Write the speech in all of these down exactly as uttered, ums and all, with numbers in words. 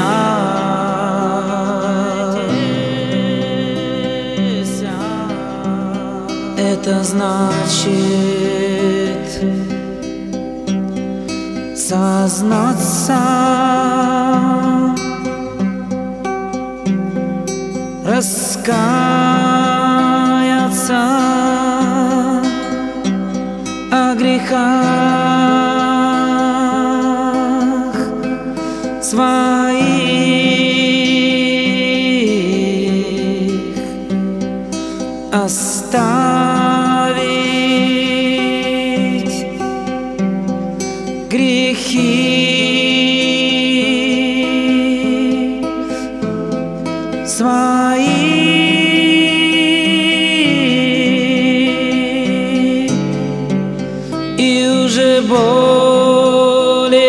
Это значит сознаться, раскаяться о грехах своих, оставить грехи свои и уже более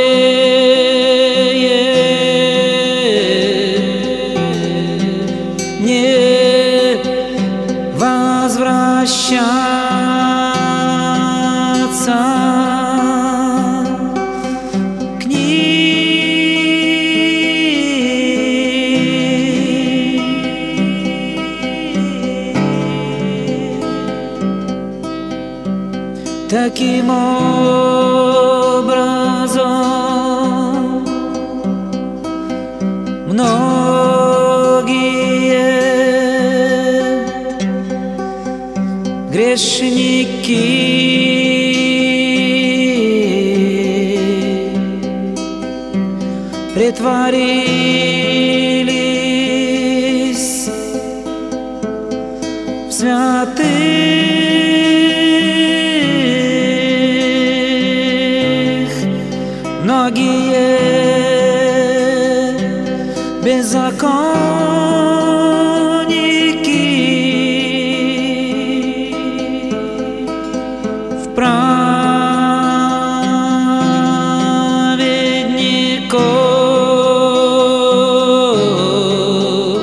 не возвращаться к ним. Таким образом многие грешники притворились в святых, многие беззаконники в праведников.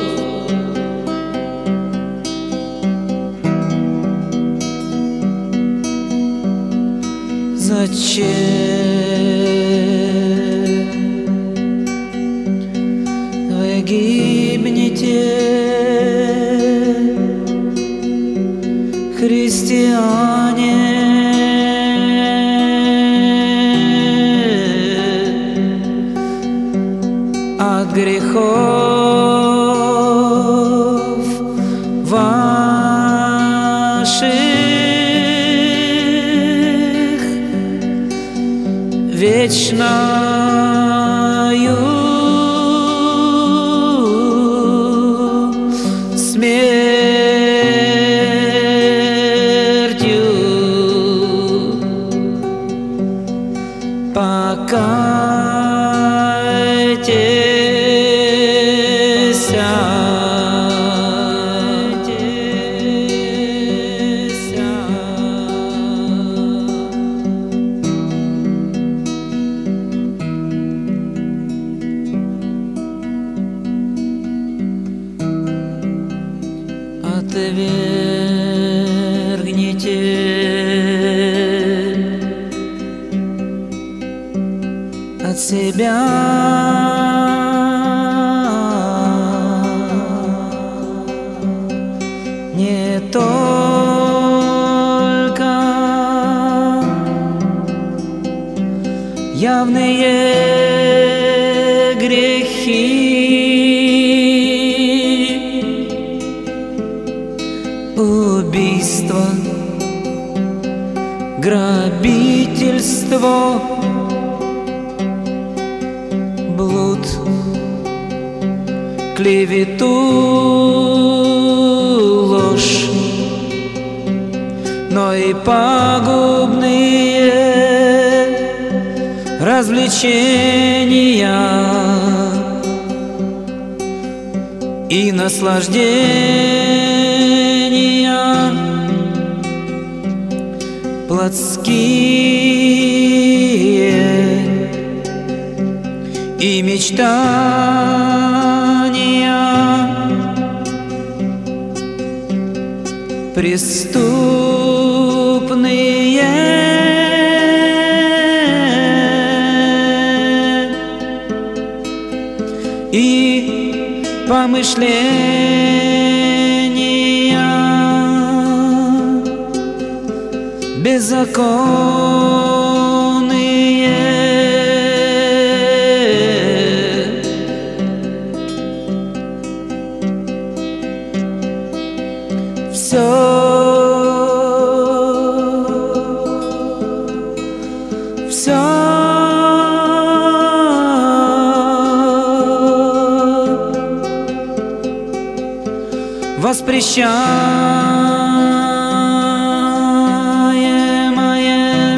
Зачем вы гибнете, христиане? От грехов ваших вечною смертью покайтесь. Отвергните от себя не только явные грехи, убийство, грабительство, блуд, клевету, ложь, но и пагубные развлечения и наслаждения плотские и мечтания преступные, и помышления беззаконные. Все, все воспрещаемое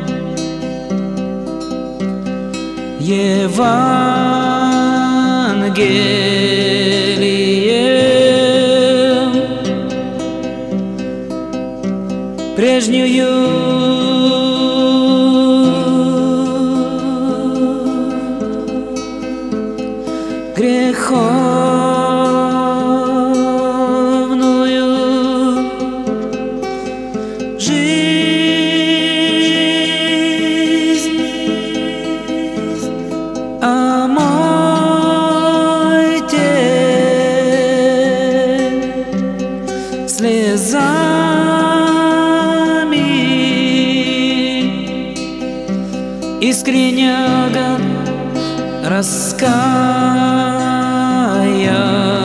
Евангелием прежнюю греховную жизнь омойте слезами искреннего раскаяния.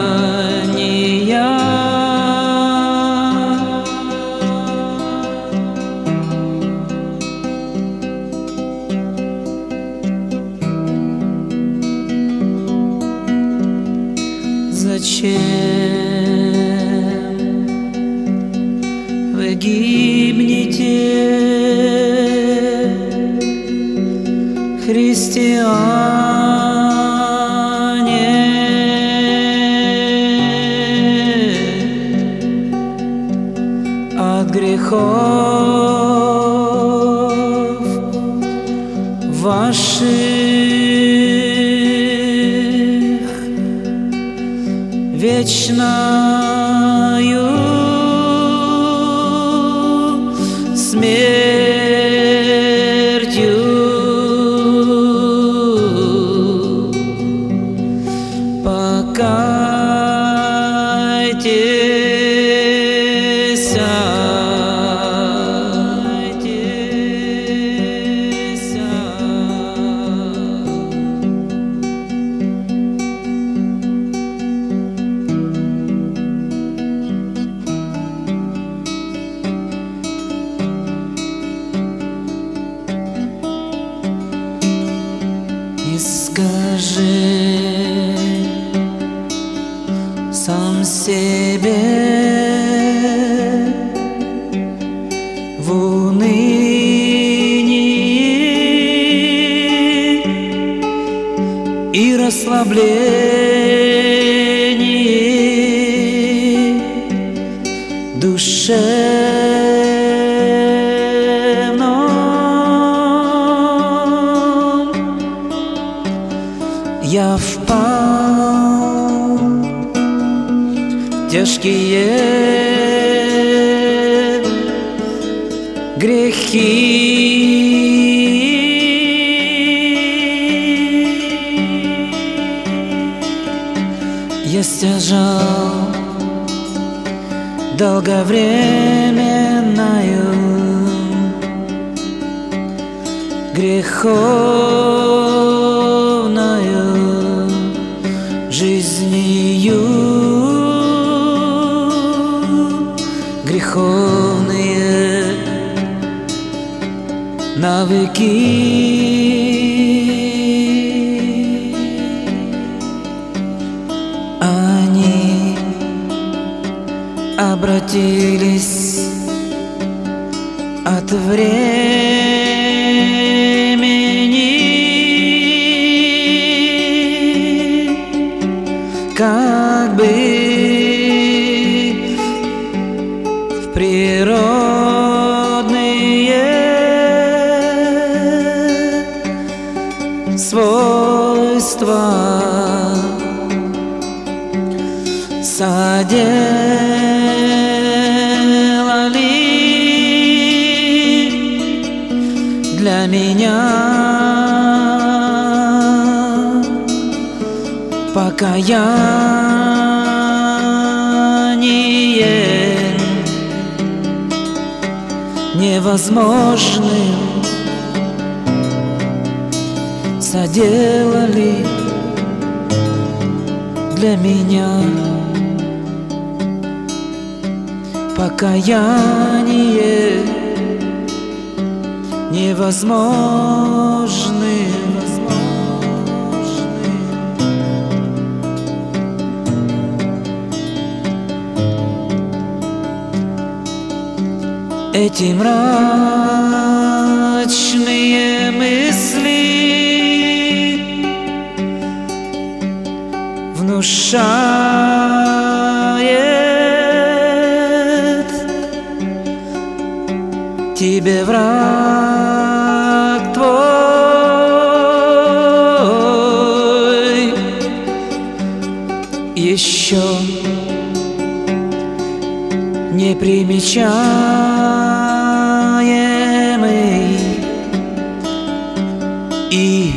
Зачем вы гибнете, христиане? От грехов ваших вечною смертью покайтесь. И скажи сам себе в унынии и расслаблении душевном. Я впал в тяжкие грехи. Я стяжал долговременную греховною жизнью, греховные навыки. Они обратились от времени, как бы в природные свойства соделали для меня покаяние невозможным соделали для меня. Покаяние невозможным. Эти мрачные мысли внушает тебе враг твой. Еще не примечаемый и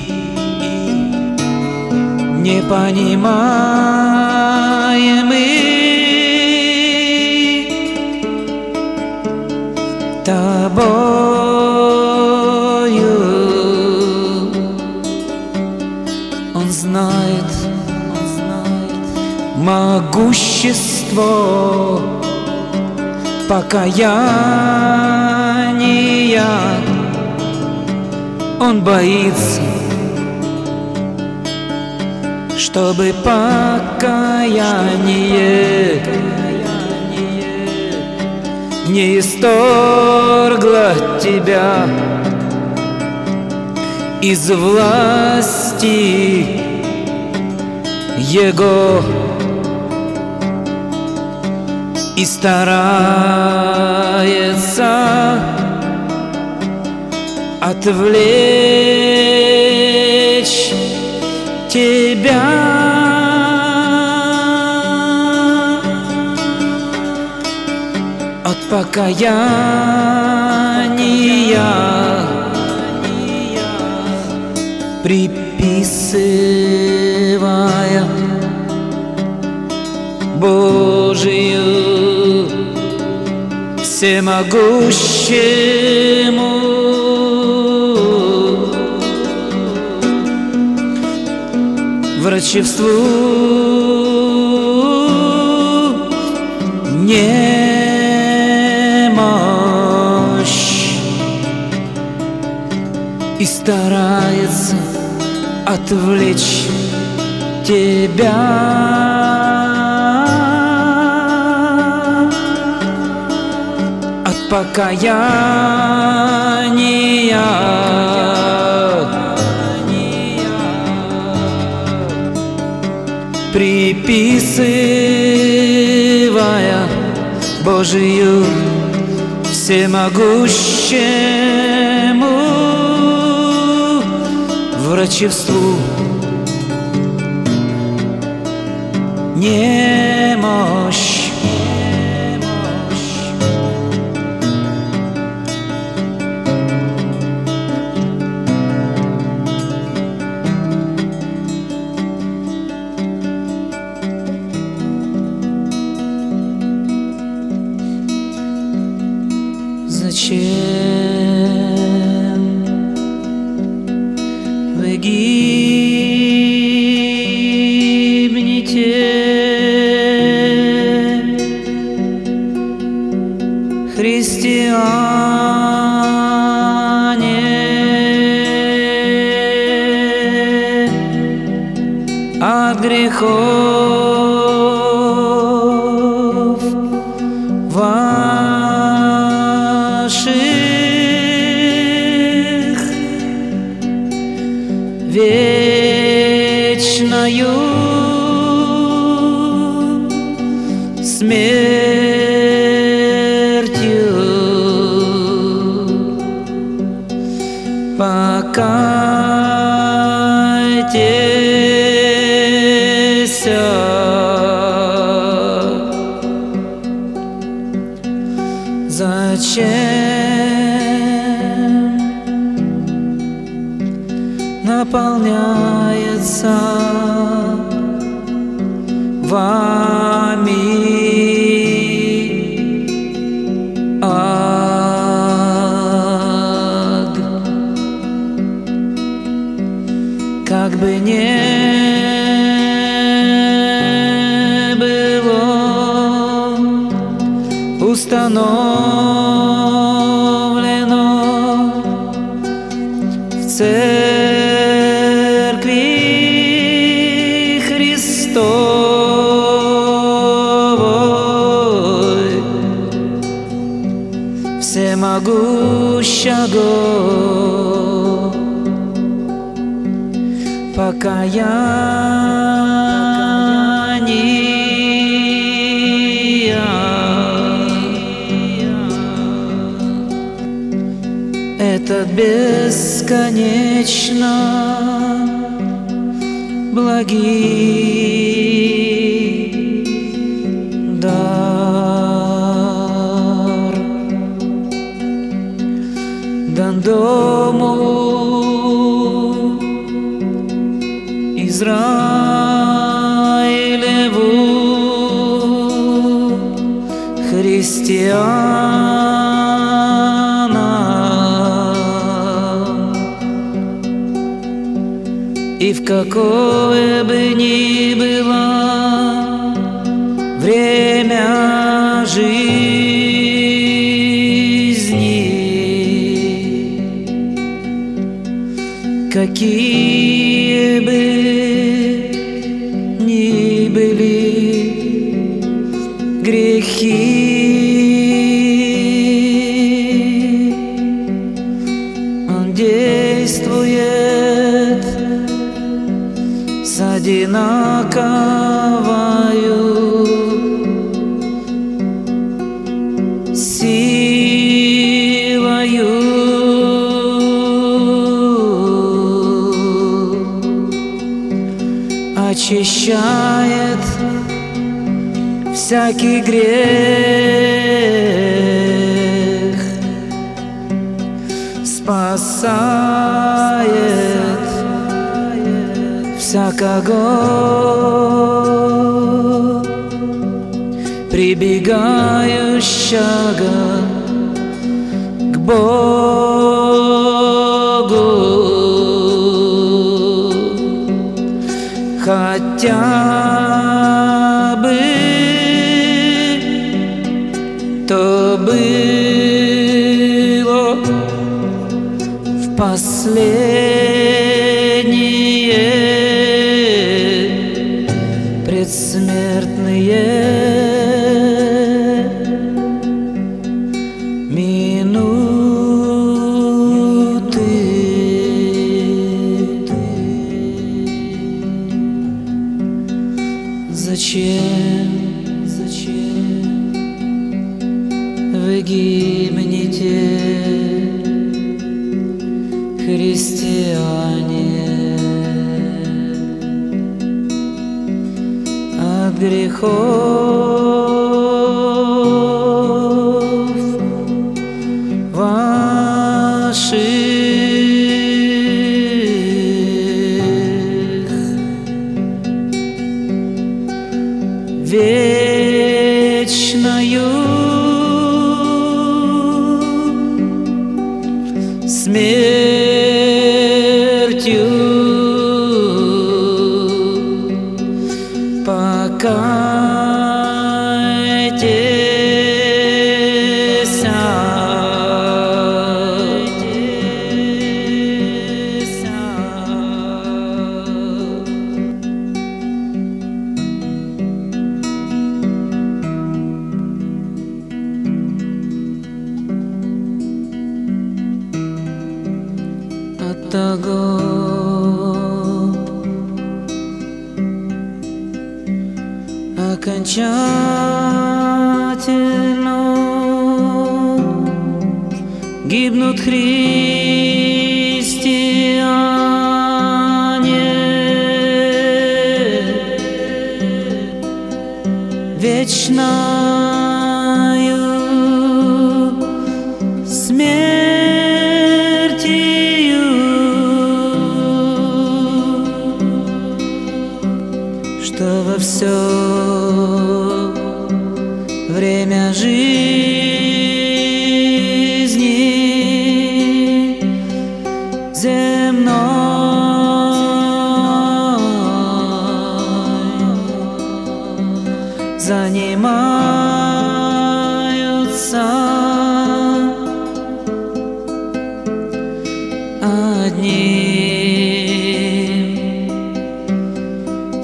непонимаемый тобою. Он знает, он знает могущество покаяния. Он боится, чтобы покаяние не исторгло тебя из власти Его. И старается отвлечь тебя от покаяния, приписывая Божию всемогущему врачевству немощь и старается отвлечь тебя покаяния, приписывая Божию всемогущему врачевству немощь. Зачем вы гибнете, христиане, от грехов ваших вечною смертью покайтесь. Зачем наполняется вами ад. Как бы не было установлено в церкви Христовой всемогущего покаяния. Этот бесконечно благий дар дан дому Израилеву, христианам. И в какое бы ни было время жизни, какие бы ни были грехи, Он действует с одинаковою силою. Очищает всякий грех, спасает всякого прибегающего к Богу. Хотя бы то было в последние предсмертные минуты. Зачем, зачем вы гибнете, христиане, от грехов ваших? Вечною смертью покайтесь. Оттого окончательно гибнут христиане, вечною смертью, что во все время жизни земной занимаются одним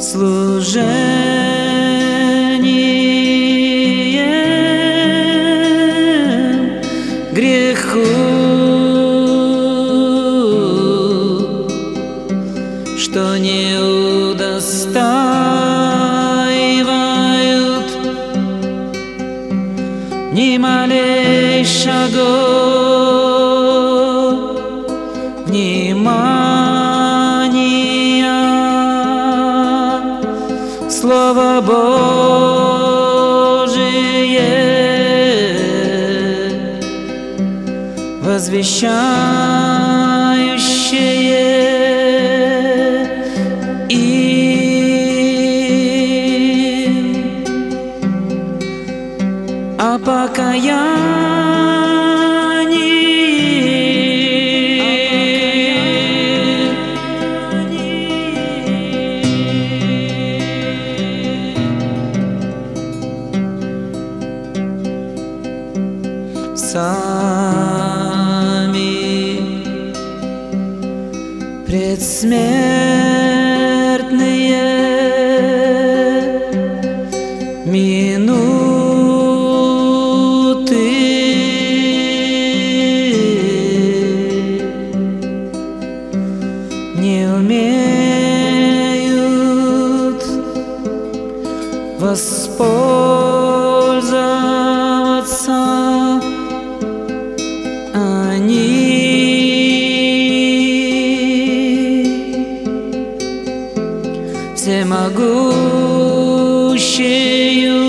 служением греху, что не удостаивают ни малейшего внимания. Слово Божие возвещающее им о покаянии. Сами предсмертные минуты не умеют воспользоваться они всемогущею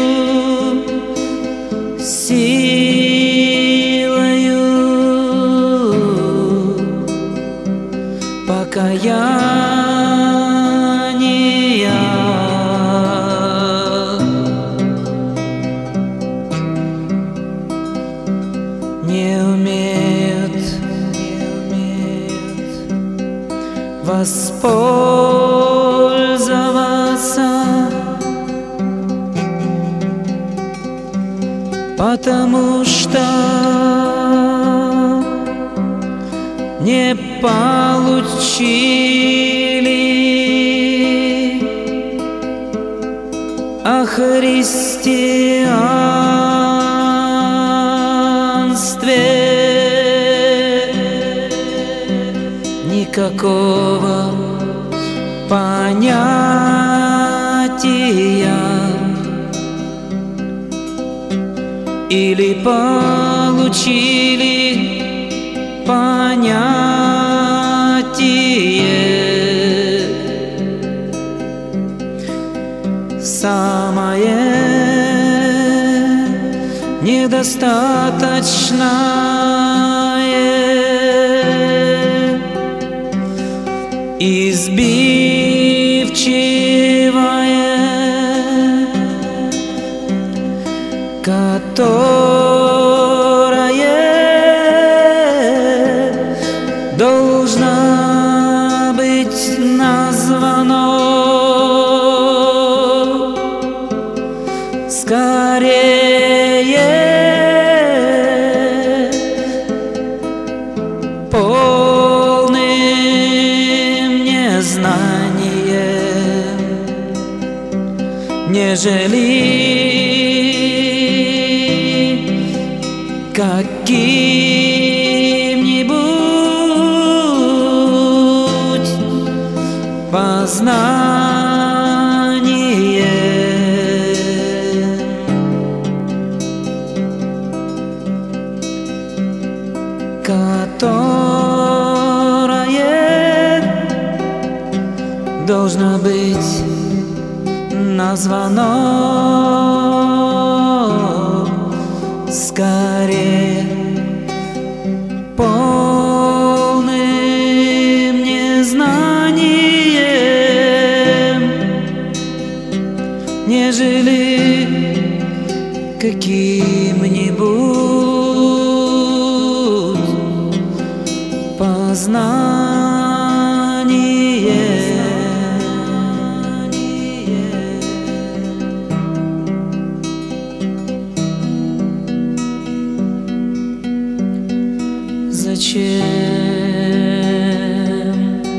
силою покаяния. Не умеют, не умеют воспользоваться, потому что не получили о христианстве никакого понятия, или получили понятие самое недостаточное, избивчивое, которое должно быть названо скорее полным незнанием, нежели каким-нибудь познанием, которое должно быть названо скорее полным незнанием, нежели каким-нибудь познание. Зачем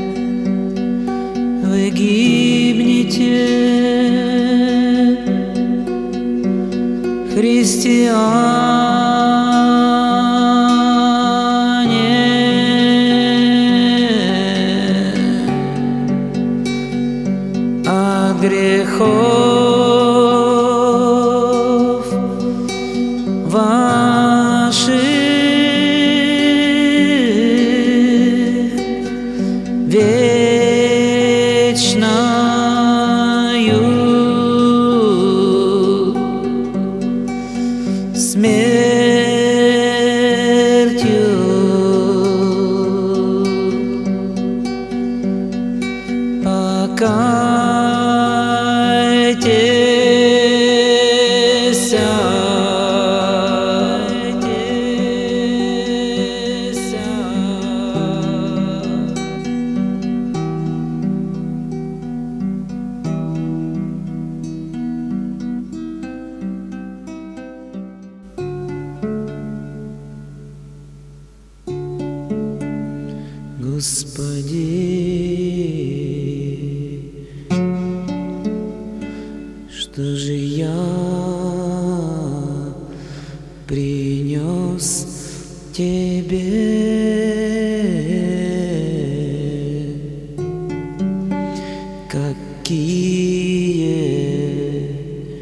вы гибнете, христиане? От грехов ваших вечною смертью покайтесь. Господи, что же я принес Тебе? Какие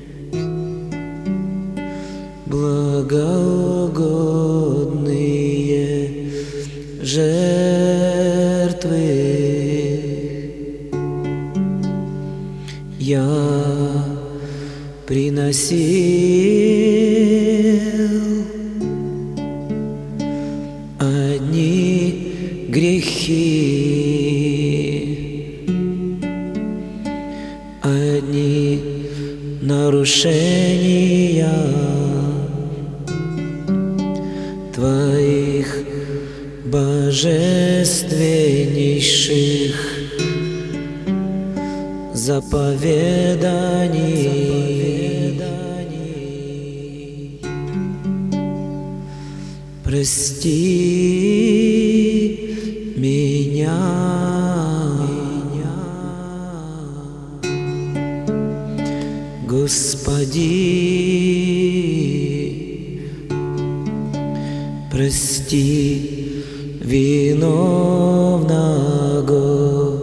благоугодные жертвы я приносил, одни грехи, одни нарушения Твоих божественнейших заповеданий. Прости меня, Господи, прости виновного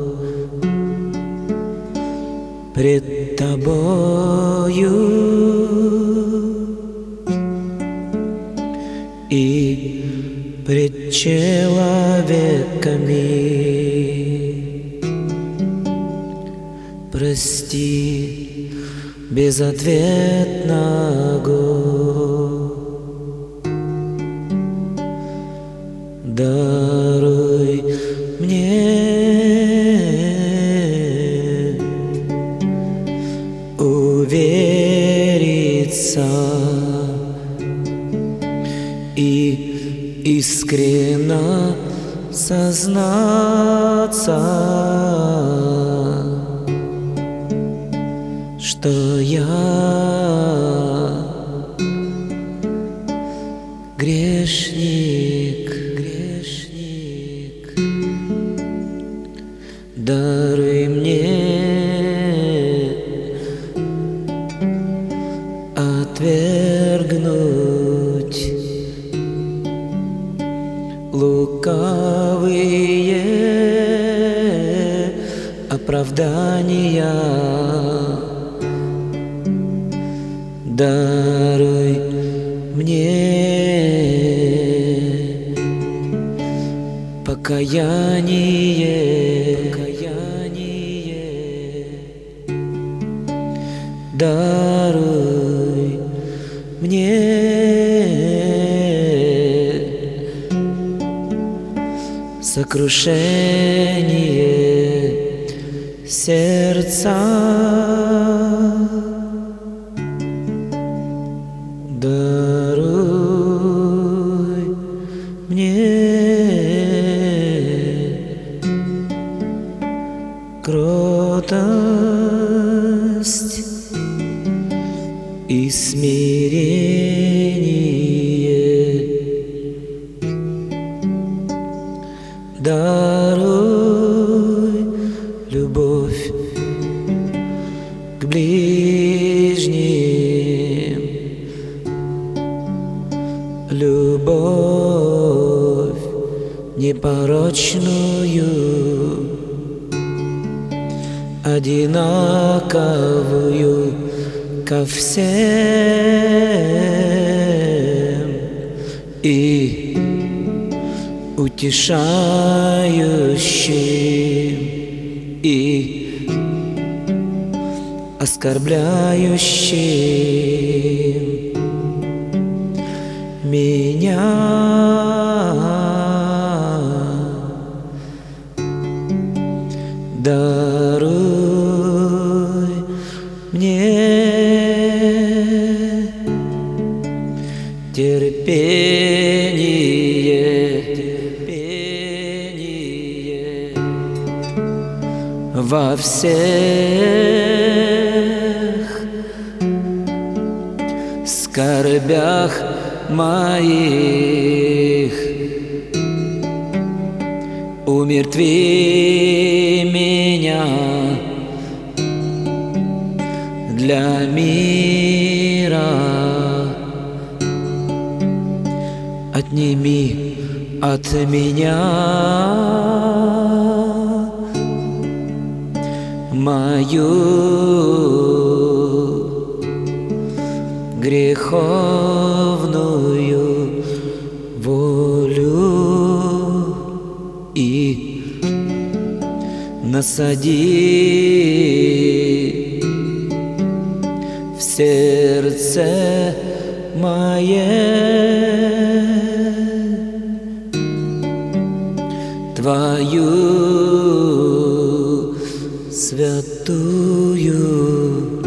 пред Тобою и пред человеками. Прости безответного, даруй мне увериться и искренно сознаться, что я грешник, грешник. Даруй мне отвергнуть лукавые оправдания. Даруй мне покаяние, покаяние. Даруй мне сокрушение сердца. и смирение. Даруй любовь к ближним, любовь непорочную, одинаковую ко всем, и утешающим, и оскорбляющим меня. Даруй мне терпение, терпение во всех скорбях моих. Умертви меня для мира, отними от меня мою греховную волю и насади в сердце мое Твою святую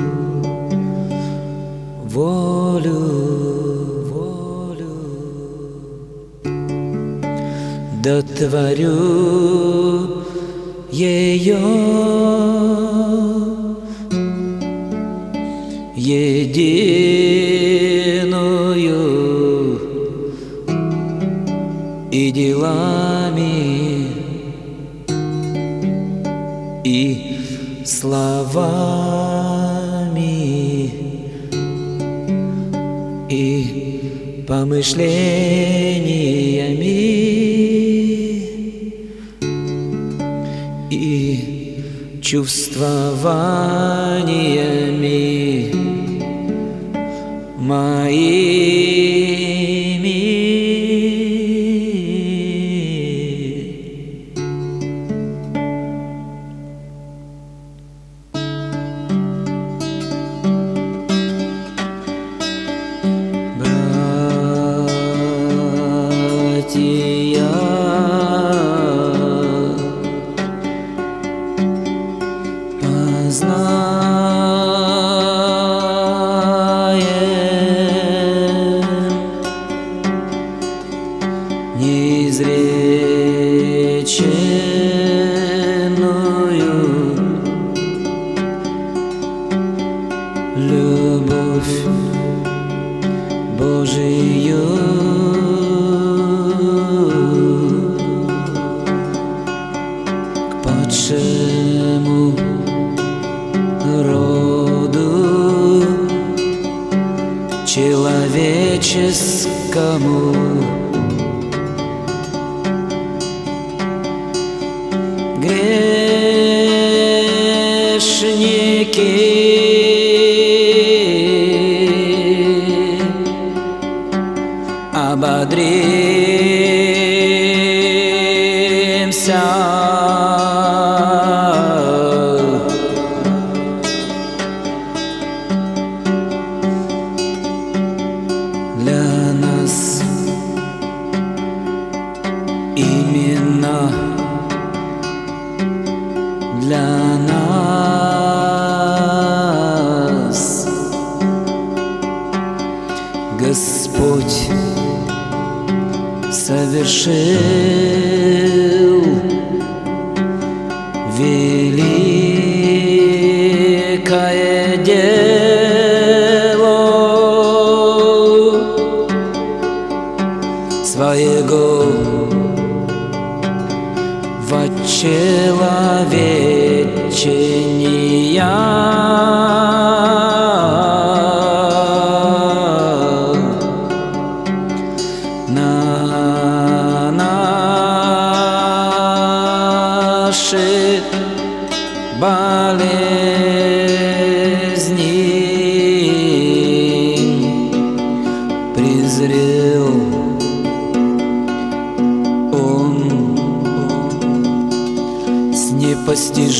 волю, волю. Дотворю ее единую и делами, и словами, и помышлениями, и чувствованиями моими. Братья, познаем неизреченную любовь Божию, к падшему роду человеческому. Грешники, ободримся для нас именно для нас Господь совершил великое дело.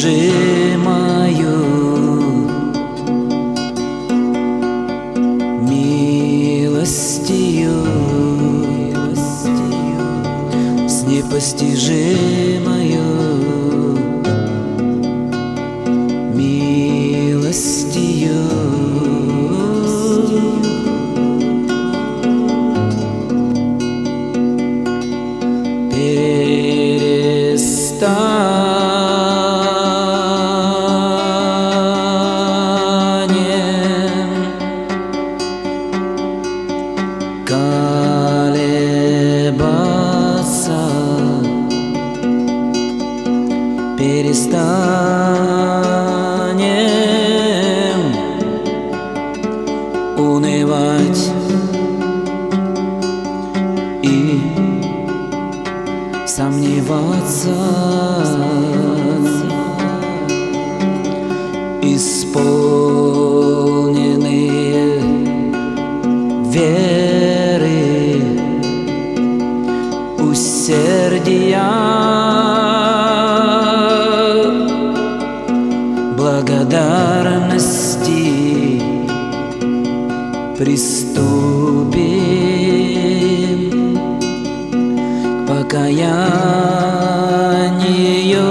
непостижимою милостью, с непостижимою милостью. Перестанем колебаться, перестанем унывать и сомневаться. Исполненные веры, усердия, благодарности приступим к покаянию.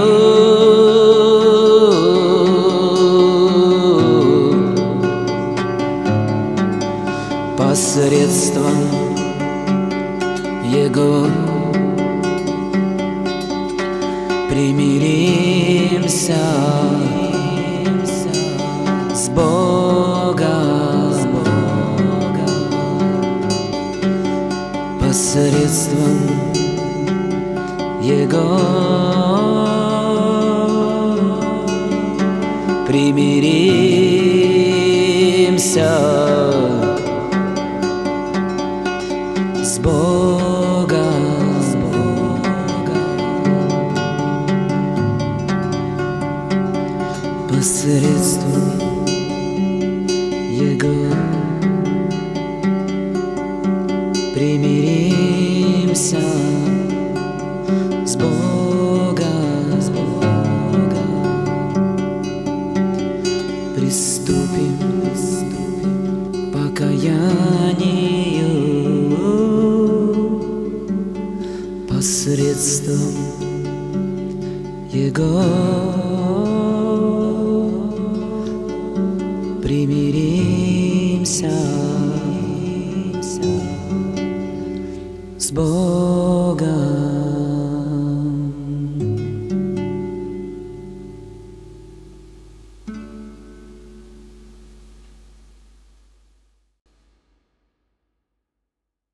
Посредством Его примиримся с Богом. Посредством Его примиримся с Богом, с Богом. Посредством Его примиримся с Богом, с Богом. Приступим к покаянию посредством Его примиримся с Богом.